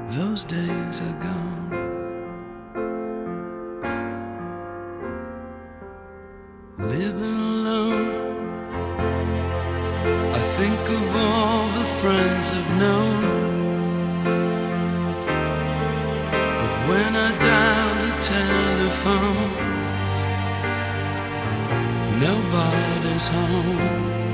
Those days are gone. Living alone, I think of all the friends I've known. But when I dial the telephone, nobody's home.